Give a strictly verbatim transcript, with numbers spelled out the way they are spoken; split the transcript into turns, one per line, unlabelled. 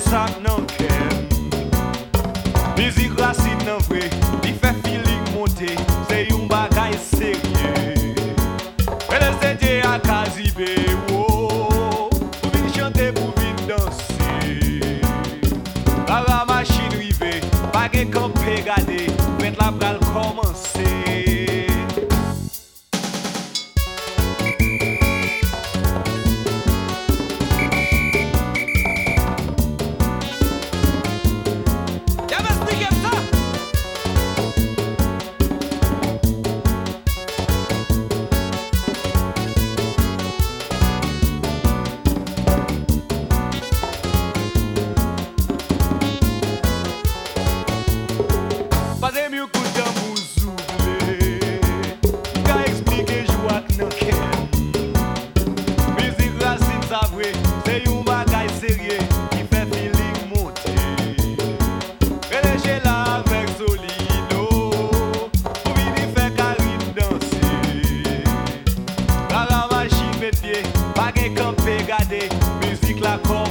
sak nan ken. Musique racine nan vre, li fait feeling monter, c'est yon bagay sérieux. Elle se dit à Kazibe, oh, pour vin chanter, pour vin danser. Par la machine rive, pas gen campé gade, fête la pral commencer. Fazer mil coutão mouzoulé, qu'a expliquer jouak nan ken. Musique racine sa vre, c'est yon bagay sérieux qui fait feeling monter. Relager la avec Solino, pour vini faire Karine danser. Par la machine met pied, pas gen campé gade, musique la corde.